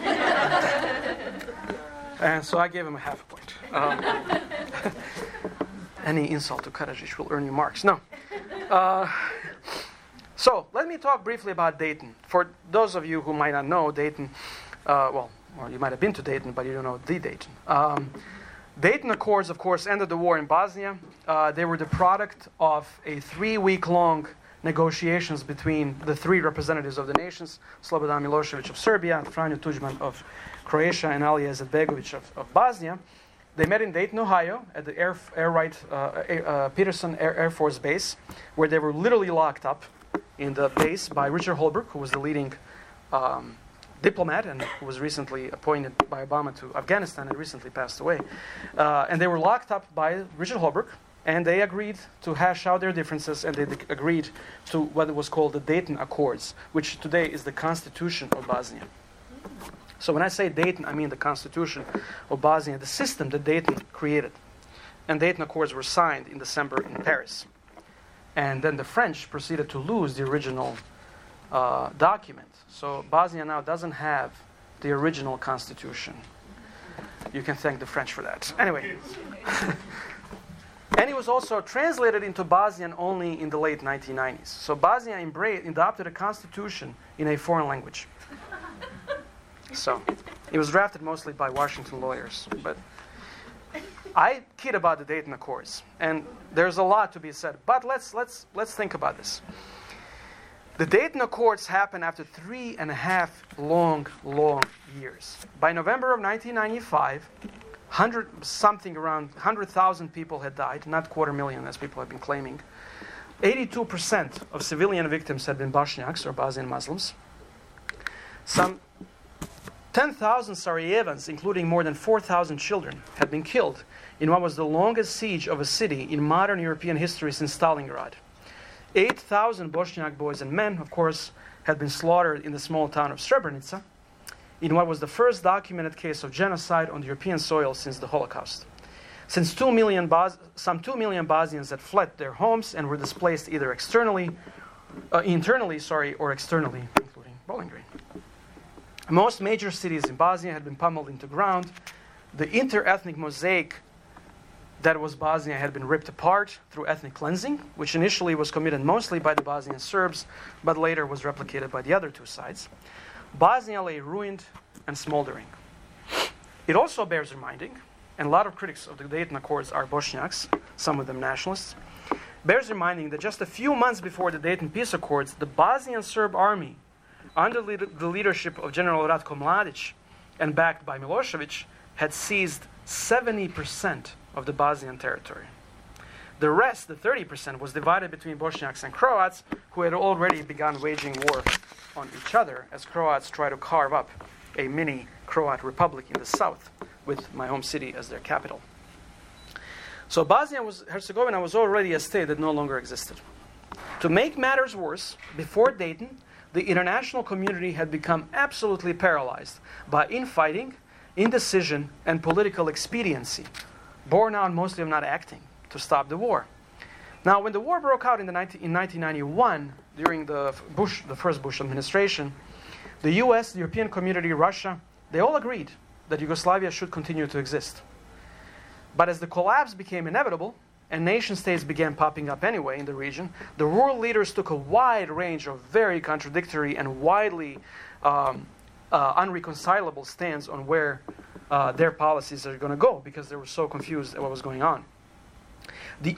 And so I gave him a half a point. Any insult to Karadzic will earn you marks. No. So let me talk briefly about Dayton. For those of you who might not know, Dayton, or you might have been to Dayton, but you don't know the Dayton. Dayton Accords, of course, ended the war in Bosnia. They were the product of a 3-week-long negotiations between the 3 representatives of the nations, Slobodan Milošević of Serbia, Franjo Tuđman of Croatia, and Alija Izetbegović of Bosnia. They met in Dayton, Ohio, at the Peterson Air Force Base, where they were literally locked up in the base by Richard Holbrooke, who was the leading diplomat and who was recently appointed by Obama to Afghanistan and recently passed away. And they were locked up by Richard Holbrooke, and they agreed to hash out their differences, and they agreed to what was called the Dayton Accords, which today is the Constitution of Bosnia. So when I say Dayton, I mean the Constitution of Bosnia, the system that Dayton created. And Dayton Accords were signed in December in Paris. And then the French proceeded to lose the original document. So Bosnia now doesn't have the original constitution. You can thank the French for that. Anyway. And it was also translated into Bosnian only in the late 1990s. So Bosnia adopted a constitution in a foreign language. So it was drafted mostly by Washington lawyers. But I kid about the Dayton Accords, and there's a lot to be said. But let's think about this. The Dayton Accords happened after 3.5 long years. By November of 1995, around 100,000 people had died, not 250,000 as people have been claiming. 82% of civilian victims had been Bosniaks, or Bosnian Muslims. Some 10,000 Sarajevans, including more than 4,000 children, had been killed in what was the longest siege of a city in modern European history since Stalingrad. 8,000 Bosniak boys and men, of course, had been slaughtered in the small town of Srebrenica, in what was the first documented case of genocide on European soil since the Holocaust. Since some 2 million Bosnians had fled their homes and were displaced either internally, or externally, including Bowling Green. Most major cities in Bosnia had been pummeled into ground. The inter-ethnic mosaic that was Bosnia had been ripped apart through ethnic cleansing, which initially was committed mostly by the Bosnian Serbs, but later was replicated by the other two sides. Bosnia lay ruined and smoldering. It also bears reminding, and a lot of critics of the Dayton Accords are Bosniaks, some of them nationalists, bears reminding that just a few months before the Dayton Peace Accords, the Bosnian Serb army, under the leadership of General Ratko Mladic and backed by Milošević, had seized 70% of the Bosnian territory. The rest, the 30%, was divided between Bosniaks and Croats, who had already begun waging war on each other as Croats try to carve up a mini Croat republic in the south, with my home city as their capital. So Bosnia-Herzegovina was already a state that no longer existed. To make matters worse, before Dayton, the international community had become absolutely paralyzed by infighting, indecision, and political expediency, borne out mostly of not acting to stop the war. Now, when the war broke out in 1991, during the first Bush administration, the US, the European community, Russia, they all agreed that Yugoslavia should continue to exist. But as the collapse became inevitable, and nation-states began popping up anyway in the region, the world leaders took a wide range of very contradictory and widely unreconcilable stands on where their policies are going to go, because they were so confused at what was going on. There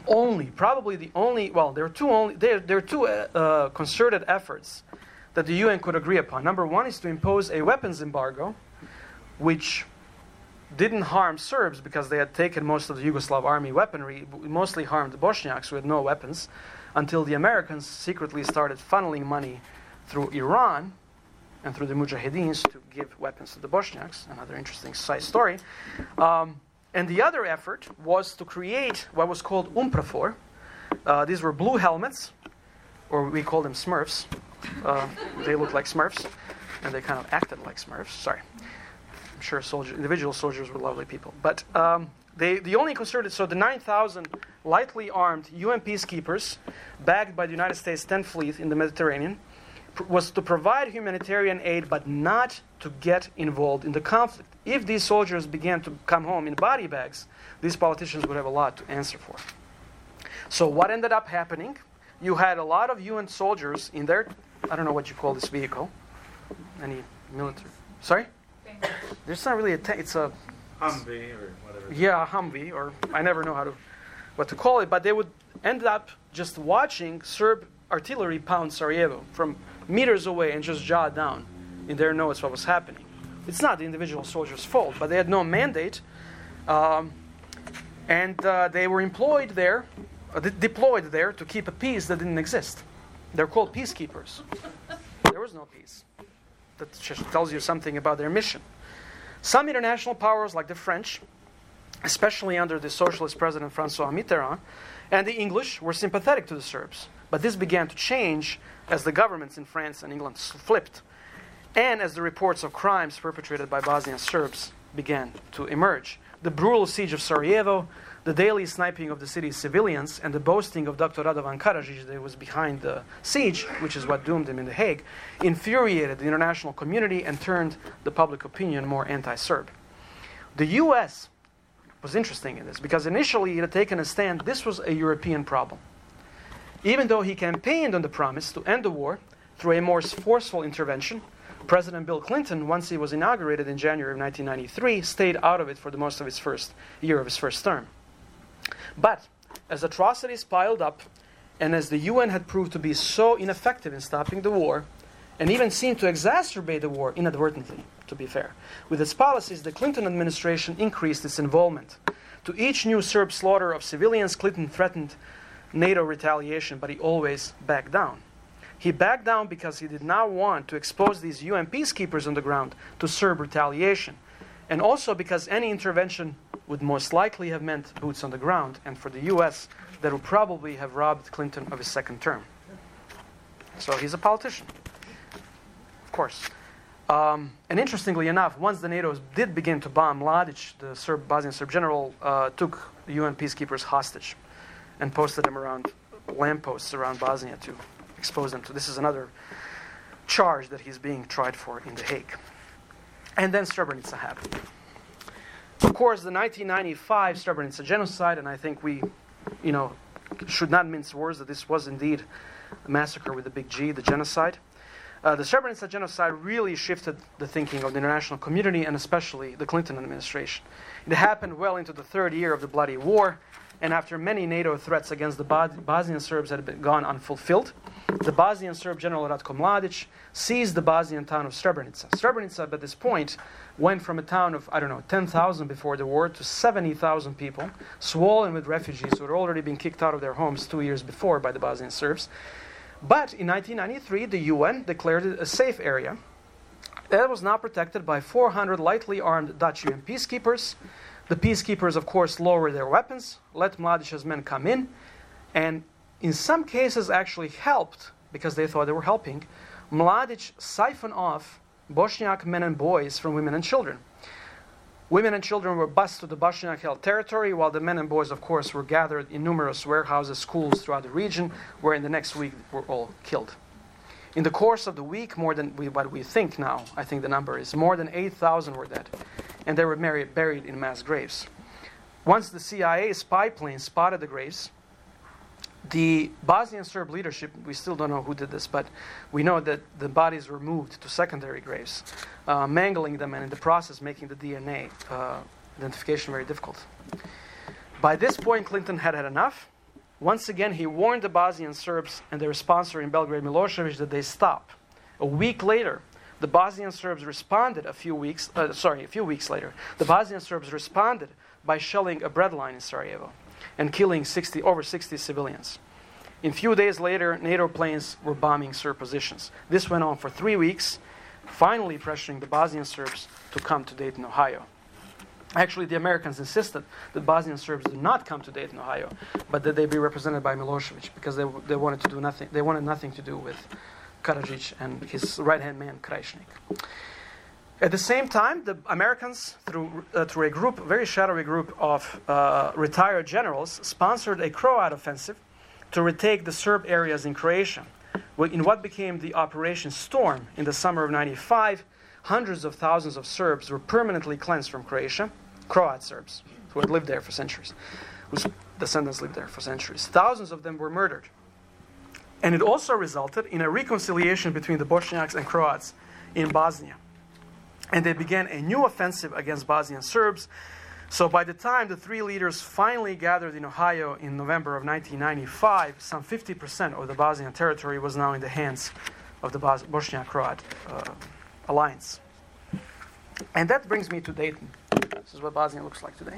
are two concerted efforts that the UN could agree upon. Number one is to impose a weapons embargo, which didn't harm Serbs because they had taken most of the Yugoslav army weaponry. It mostly harmed the Bosniaks who had no weapons, until the Americans secretly started funneling money through Iran and through the Mujahedeens to give weapons to the Bosniaks. Another interesting side story. And the other effort was to create what was called UNPROFOR. These were blue helmets, or we call them Smurfs. They look like Smurfs, and they kind of acted like Smurfs. Sorry. I'm sure individual soldiers were lovely people. But the only concerted, so the 9,000 lightly armed UN peacekeepers, backed by the United States 10th Fleet in the Mediterranean, was to provide humanitarian aid, but not to get involved in the conflict. If these soldiers began to come home in body bags, these politicians would have a lot to answer for. So what ended up happening? You had a lot of UN soldiers in their, I don't know what you call this vehicle. Any military? Sorry? There's not really a tank. It's a Humvee or whatever. Yeah, a Humvee, or I never know what to call it. But they would end up just watching Serb artillery pound Sarajevo from meters away and just jaw down in their notes what was happening. It's not the individual soldiers' fault, but they had no mandate, and they were deployed there to keep a peace that didn't exist. They're called peacekeepers. There was no peace. That just tells you something about their mission. Some international powers, like the French, especially under the socialist president François Mitterrand, and the English, were sympathetic to the Serbs. But this began to change as the governments in France and England flipped, and as the reports of crimes perpetrated by Bosnian Serbs began to emerge. The brutal siege of Sarajevo, the daily sniping of the city's civilians, and the boasting of Dr. Radovan Karadzic that was behind the siege, which is what doomed him in The Hague, infuriated the international community and turned the public opinion more anti-Serb. The U.S. was interesting in this, because initially he had taken a stand this was a European problem. Even though he campaigned on the promise to end the war through a more forceful intervention, President Bill Clinton, once he was inaugurated in January of 1993, stayed out of it for the most of his first year of his first term. But as atrocities piled up, and as the UN had proved to be so ineffective in stopping the war, and even seemed to exacerbate the war inadvertently, to be fair, with its policies, the Clinton administration increased its involvement. To each new Serb slaughter of civilians, Clinton threatened NATO retaliation, but he always backed down. He backed down because he did not want to expose these UN peacekeepers on the ground to Serb retaliation, and also because any intervention would most likely have meant boots on the ground, and for the US, that would probably have robbed Clinton of his second term. So he's a politician, of course. And interestingly enough, once the NATO did begin to bomb, Mladic, the Bosnian Serb general, took the UN peacekeepers hostage and posted them around lampposts around Bosnia to expose them to. This is another charge that he's being tried for in The Hague. And then Srebrenica happened. Of course, the 1995 Srebrenica genocide, and I think we, should not mince words that this was indeed a massacre with a big G, the genocide. The Srebrenica genocide really shifted the thinking of the international community and especially the Clinton administration. It happened well into the third year of the bloody war, and after many NATO threats against the Bosnian Serbs had gone unfulfilled, the Bosnian Serb General Ratko Mladic seized the Bosnian town of Srebrenica. Srebrenica, by this point, went from a town of, 10,000 before the war to 70,000 people, swollen with refugees who had already been kicked out of their homes 2 years before by the Bosnian Serbs. But in 1993, the UN declared it a safe area. That was now protected by 400 lightly armed Dutch UN peacekeepers. The peacekeepers, of course, lowered their weapons, let Mladic's men come in, and in some cases actually helped, because they thought they were helping, Mladic siphon off Bosniak men and boys from women and children. Women and children were bused to the Bosniak-held territory, while the men and boys, of course, were gathered in numerous warehouses, schools throughout the region, where in the next week were all killed. In the course of the week, more than what we think now, I think the number is, more than 8,000 were dead, and they were buried in mass graves. Once the CIA spy plane spotted the graves, the Bosnian Serb leadership, we still don't know who did this, but we know that the bodies were moved to secondary graves, mangling them, and in the process making the DNA identification very difficult. By this point, Clinton had had enough. Once again, he warned the Bosnian Serbs and their sponsor in Belgrade, Milosevic, that they stop. A week later, the Bosnian Serbs responded. A few weeks later, the Bosnian Serbs responded by shelling a bread line in Sarajevo and killing over 60 civilians. In few days later, NATO planes were bombing Serb positions. This went on for 3 weeks, finally pressuring the Bosnian Serbs to come to Dayton, Ohio. Actually, the Americans insisted that Bosnian Serbs do not come to Dayton, Ohio, but that they be represented by Milosevic, because they wanted to do nothing. They wanted nothing to do with Karadzic and his right-hand man Krajišnik. At the same time, the Americans, through a group, very shadowy group of retired generals, sponsored a Croat offensive to retake the Serb areas in Croatia. In what became the Operation Storm in the summer of '95, hundreds of thousands of Serbs were permanently cleansed from Croatia, Croat Serbs, who had lived there for centuries, whose descendants lived there for centuries. Thousands of them were murdered. And it also resulted in a reconciliation between the Bosniaks and Croats in Bosnia. And they began a new offensive against Bosnian Serbs. So by the time the three leaders finally gathered in Ohio in November of 1995, some 50% of the Bosnian territory was now in the hands of the Bosniak-Croat alliance. And that brings me to Dayton. This is what Bosnia looks like today.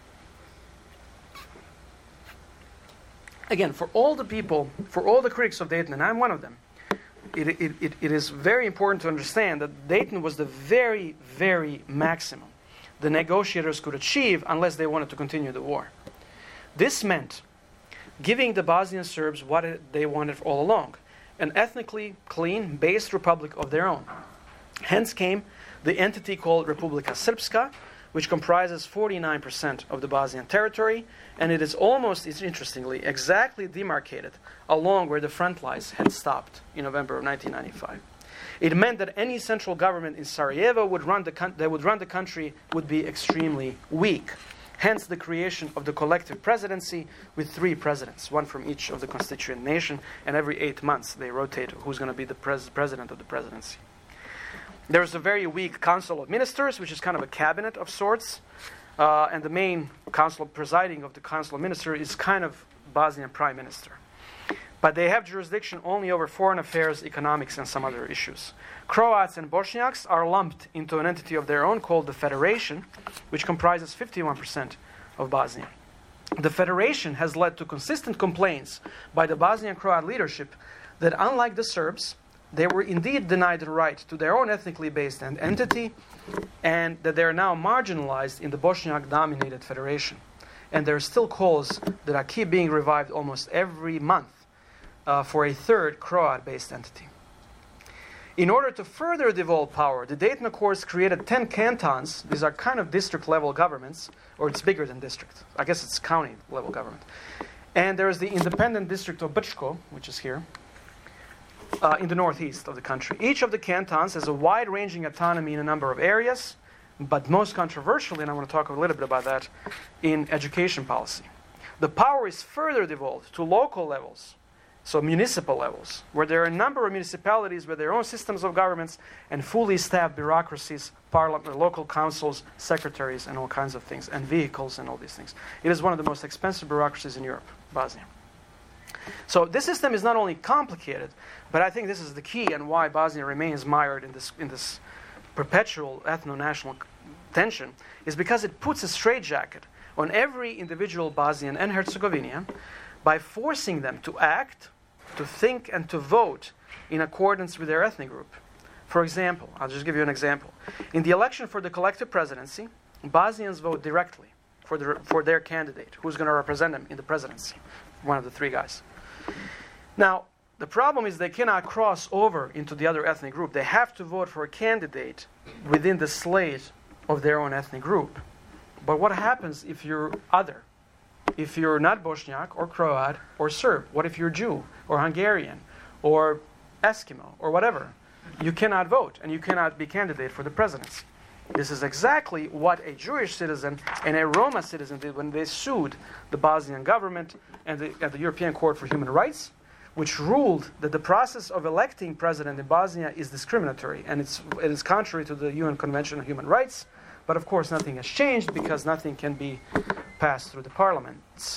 Again, for all the people, for all the critics of Dayton, and I'm one of them, it is very important to understand that Dayton was the very, very maximum the negotiators could achieve unless they wanted to continue the war. This meant giving the Bosnian Serbs what they wanted all along, an ethnically clean, based republic of their own. Hence came the entity called Republika Srpska, which comprises 49% of the Bosnian territory, and it is almost, interestingly, exactly demarcated along where the front lines had stopped in November of 1995. It meant that any central government in Sarajevo would run the country would be extremely weak. Hence the creation of the collective presidency with 3 presidents, one from each of the constituent nation, and every 8 months they rotate who's going to be the president of the presidency. There's a very weak Council of Ministers, which is kind of a cabinet of sorts, and the main presiding of the Council of Ministers is kind of Bosnian Prime Minister. But they have jurisdiction only over foreign affairs, economics, and some other issues. Croats and Bosniaks are lumped into an entity of their own called the Federation, which comprises 51% of Bosnia. The Federation has led to consistent complaints by the Bosnian Croat leadership that unlike the Serbs, they were indeed denied the right to their own ethnically based entity, and that they are now marginalized in the Bosniak-dominated federation. And there are still calls that are keep being revived almost every month for a third Croat-based entity. In order to further devolve power, the Dayton Accords created 10 cantons. These are kind of district-level governments, or it's bigger than district. I guess it's county-level government. And there is the independent district of Brčko, which is here, in the northeast of the country. Each of the cantons has a wide-ranging autonomy in a number of areas, but most controversially, and I want to talk a little bit about that, in education policy. The power is further devolved to local levels so municipal levels, where there are a number of municipalities with their own systems of governments and fully staffed bureaucracies, parliament, local councils, secretaries, and all kinds of things, and vehicles and all these things. It is one of the most expensive bureaucracies in Europe, Bosnia. So this system is not only complicated, but I think this is the key and why Bosnia remains mired in this perpetual ethno-national tension, is because it puts a straitjacket on every individual Bosnian and Herzegovinian by forcing them to act, to think, and to vote in accordance with their ethnic group. For example, I'll just give you an example. In the election for the collective presidency, Bosnians vote directly for their candidate, who's going to represent them in the presidency, one of the three guys. Now, the problem is they cannot cross over into the other ethnic group. They have to vote for a candidate within the slate of their own ethnic group. But what happens if you're other? If you're not Bosniak or Croat or Serb? What if you're Jew or Hungarian or Eskimo or whatever? You cannot vote and you cannot be candidate for the presidency. This is exactly what a Jewish citizen and a Roma citizen did when they sued the Bosnian government and the European Court for Human Rights, which ruled that the process of electing president in Bosnia is discriminatory and it is contrary to the UN Convention on Human Rights. But of course nothing has changed because nothing can be passed through the parliaments,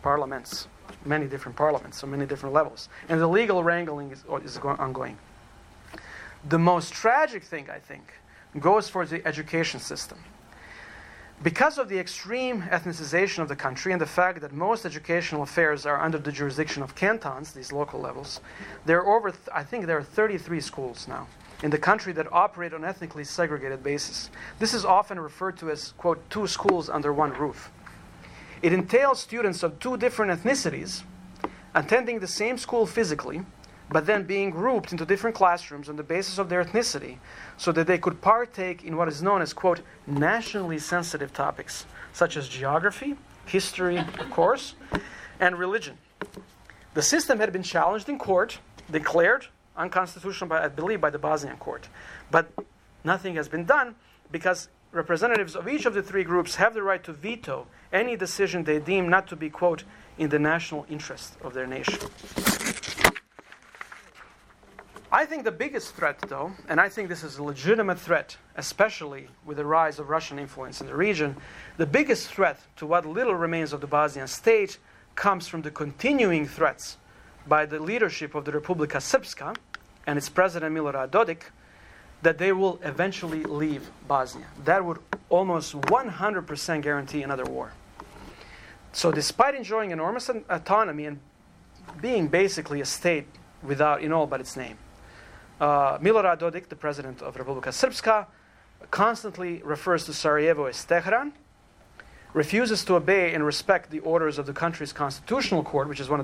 many different parliaments, so many different levels. And the legal wrangling is ongoing. The most tragic thing, I think, goes for the education system. Because of the extreme ethnicization of the country and the fact that most educational affairs are under the jurisdiction of cantons, these local levels, there are I think there are 33 schools now in the country that operate on ethnically segregated basis. This is often referred to as, quote, two schools under one roof. It entails students of two different ethnicities attending the same school physically, but then being grouped into different classrooms on the basis of their ethnicity so that they could partake in what is known as, quote, nationally sensitive topics, such as geography, history, of course, and religion. The system had been challenged in court, declared unconstitutional, I believe, by the Bosnian court. But nothing has been done because representatives of each of the three groups have the right to veto any decision they deem not to be, quote, in the national interest of their nation. I think the biggest threat, though, and I think this is a legitimate threat, especially with the rise of Russian influence in the region, the biggest threat to what little remains of the Bosnian state comes from the continuing threats by the leadership of the Republika Srpska and its president Milorad Dodik that they will eventually leave Bosnia. That would almost 100% guarantee another war. So despite enjoying enormous autonomy and being basically a state without in all but its name, Milorad Dodik, the president of Republika Srpska, constantly refers to Sarajevo as Tehran, refuses to obey and respect the orders of the country's constitutional court, which is one of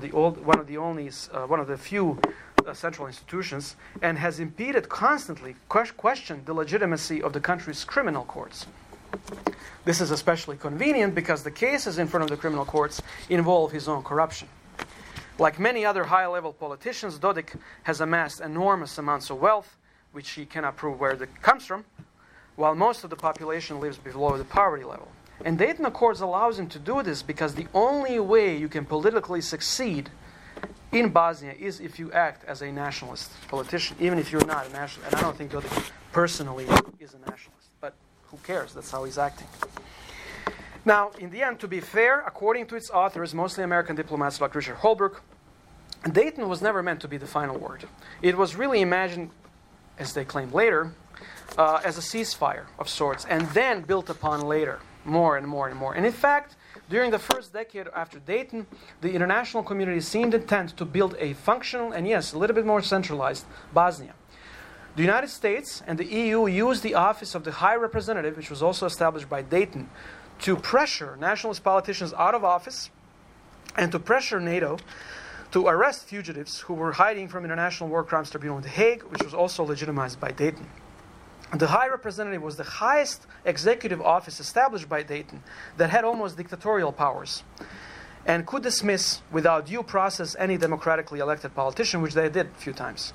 the few central institutions, and has impeded constantly, questioned the legitimacy of the country's criminal courts. This is especially convenient because the cases in front of the criminal courts involve his own corruption. Like many other high-level politicians, Dodik has amassed enormous amounts of wealth, which he cannot prove where it comes from, while most of the population lives below the poverty level. And Dayton Accords allows him to do this because the only way you can politically succeed in Bosnia is if you act as a nationalist politician, even if you're not a nationalist. And I don't think Dodik personally is a nationalist, but who cares? That's how he's acting. Now, in the end, to be fair, according to its authors, mostly American diplomats like Richard Holbrooke, Dayton was never meant to be the final word. It was really imagined, as they claim later, as a ceasefire of sorts, and then built upon later, more and more and more. And in fact, during the first decade after Dayton, the international community seemed intent to build a functional and, yes, a little bit more centralized Bosnia. The United States and the EU used the office of the High Representative, which was also established by Dayton, to pressure nationalist politicians out of office and to pressure NATO to arrest fugitives who were hiding from International War Crimes Tribunal in The Hague, which was also legitimized by Dayton. The High Representative was the highest executive office established by Dayton that had almost dictatorial powers and could dismiss without due process any democratically elected politician, which they did a few times.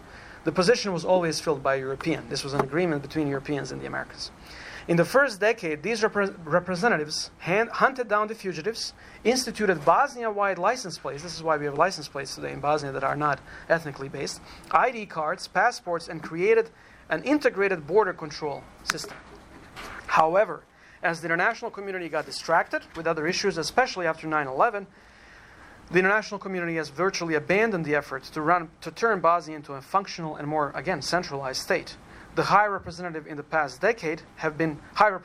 the position was always filled by a European. This was an agreement between Europeans and the Americans. In the first decade, these representatives hunted down the fugitives, instituted Bosnia-wide license plates. This is why we have license plates today in Bosnia that are not ethnically based, ID cards, passports, and created an integrated border control system. However, as the international community got distracted with other issues, especially after 9/11, the international community has virtually abandoned the efforts to turn Bosnia into a functional and more, again, centralized state. The high representatives in the past decade have been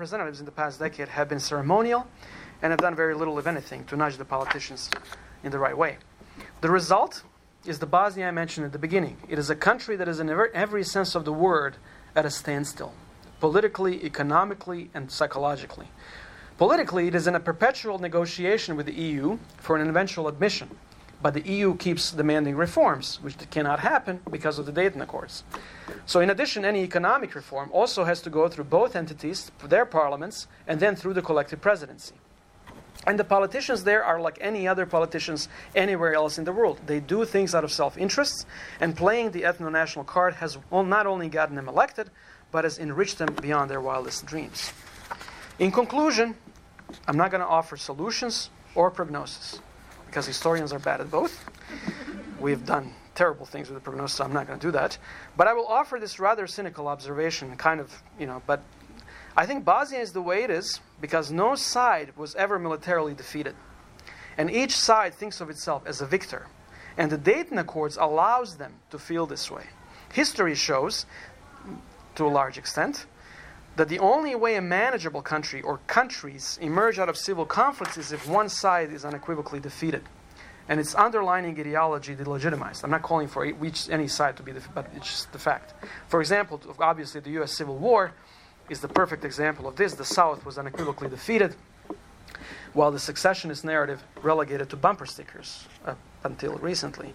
ceremonial and have done very little, if anything, to nudge the politicians in the right way. The result is the Bosnia I mentioned at the beginning. It is a country that is in every sense of the word at a standstill, politically, economically, and psychologically. Politically, it is in a perpetual negotiation with the EU for an eventual admission. But the EU keeps demanding reforms, which cannot happen because of the Dayton Accords. So in addition, any economic reform also has to go through both entities, their parliaments, and then through the collective presidency. And the politicians there are like any other politicians anywhere else in the world. They do things out of self-interest, and playing the ethno-national card has not only gotten them elected, but has enriched them beyond their wildest dreams. In conclusion, I'm not going to offer solutions or prognosis, because historians are bad at both. We've done terrible things with the prognosis, so I'm not going to do that. But I will offer this rather cynical observation, but I think Bosnia is the way it is because no side was ever militarily defeated. And each side thinks of itself as a victor. And the Dayton Accords allows them to feel this way. History shows, to a large extent, that the only way a manageable country or countries emerge out of civil conflicts is if one side is unequivocally defeated and its underlying ideology delegitimized. I'm not calling for any side to be defeated, but it's just the fact. For example, obviously the U.S. Civil War is the perfect example of this. The South was unequivocally defeated, while the secessionist narrative relegated to bumper stickers until recently.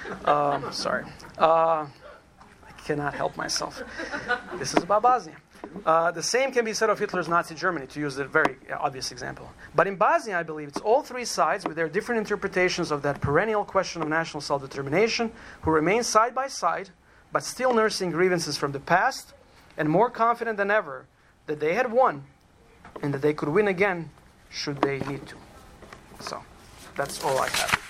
I cannot help myself. This is about Bosnia. The same can be said of Hitler's Nazi Germany, to use a very obvious example. But in Bosnia, I believe it's all three sides with their different interpretations of that perennial question of national self-determination, who remain side by side, but still nursing grievances from the past, and more confident than ever that they had won, and that they could win again should they need to. So, that's all I have.